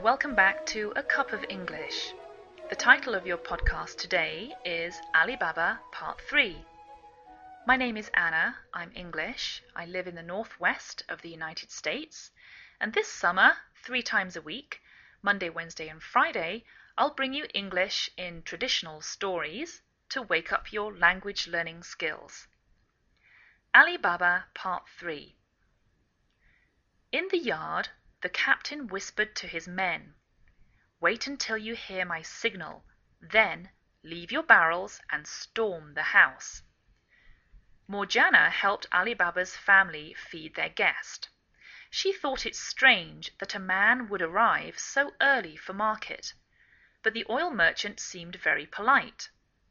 and welcome back to A Cup of English. The title of your podcast today is Ali Baba Part 3. My name is Anna, I'm English, I live in the northwest of the United States, and this summer, 3 times a week, Monday, Wednesday and Friday, I'll bring you English in traditional stories to wake up your language learning skills. Ali Baba Part 3. In the yard, the captain whispered to his men, "Wait until you hear my signal, then leave your barrels and storm the house." Morgiana helped Ali Baba's family feed their guest. She thought it strange that a man would arrive so early for market, but the oil merchant seemed very polite.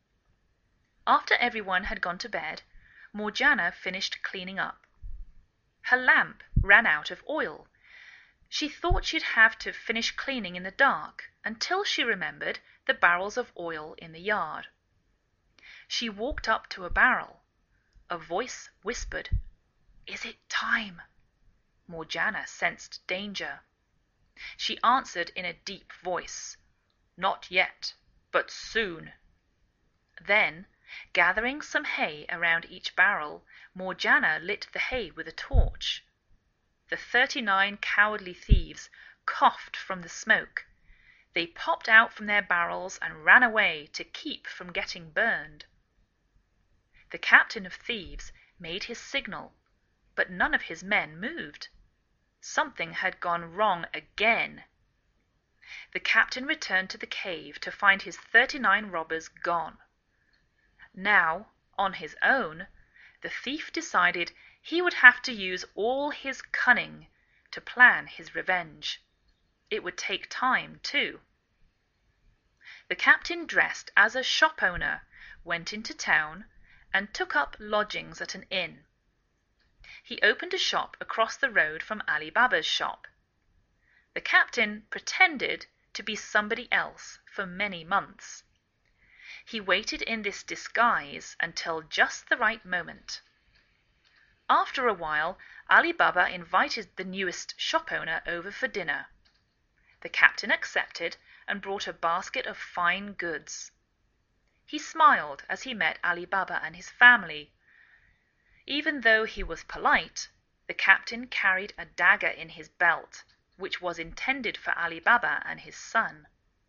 After everyone had gone to bed, Morgiana finished cleaning up. Her lamp ran out of oil. She thought she'd have to finish cleaning in the dark until she remembered the barrels of oil in the yard. She walked up to a barrel. A voice whispered, "Is it time?" Morgiana sensed danger. She answered in a deep voice, "Not yet, but soon." Then, gathering some hay around each barrel, Morgiana lit the hay with a torch. The 39 cowardly thieves coughed from the smoke. They popped out from their barrels and ran away to keep from getting burned. The captain of thieves made his signal, but none of his men moved. Something had gone wrong again. The captain returned to the cave to find his 39 robbers gone. Now, on his own, the thief decided he would have to use all his cunning to plan his revenge. It would take time, too. The captain dressed as a shop owner, went into town, and took up lodgings at an inn. He opened a shop across the road from Ali Baba's shop. The captain pretended to be somebody else for many months. He waited in this disguise until just the right moment. After a while, Ali Baba invited the newest shop owner over for dinner. The captain accepted and brought a basket of fine goods. He smiled as he met Ali Baba and his family. Even though he was polite, the captain carried a dagger in his belt, which was intended for Ali Baba and his son.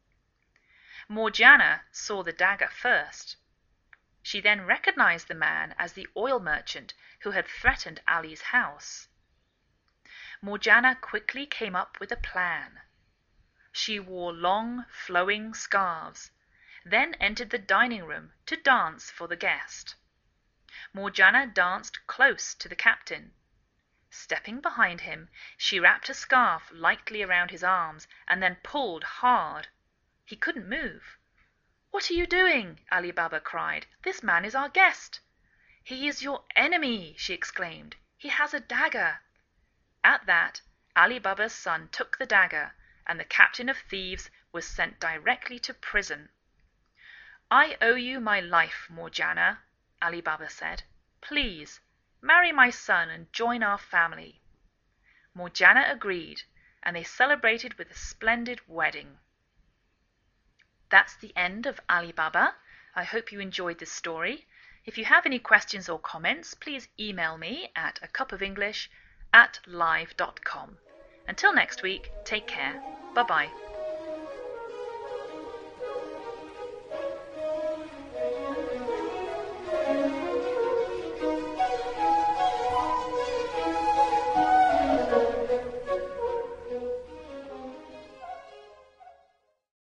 Morgiana saw the dagger first. She then recognized the man as the oil merchant who had threatened Ali's house. Morgiana quickly came up with a plan. She wore long, flowing scarves, then entered the dining room to dance for the guest. Morgiana danced close to the captain. Stepping behind him, she wrapped a scarf lightly around his arms and then pulled hard. He couldn't move. "What are you doing?" Ali Baba cried. "This man is our guest." "He is your enemy," she exclaimed. "He has a dagger." At that, Ali Baba's son took the dagger, and the captain of thieves was sent directly to prison. "I owe you my life, Morgiana," Ali Baba said. "Please, marry my son and join our family." Morgiana agreed, and they celebrated with a splendid wedding. That's the end of Ali Baba. I hope you enjoyed this story. If you have any questions or comments, please email me at acupoфenglish@live.com. Until next week, take care. Bye-bye.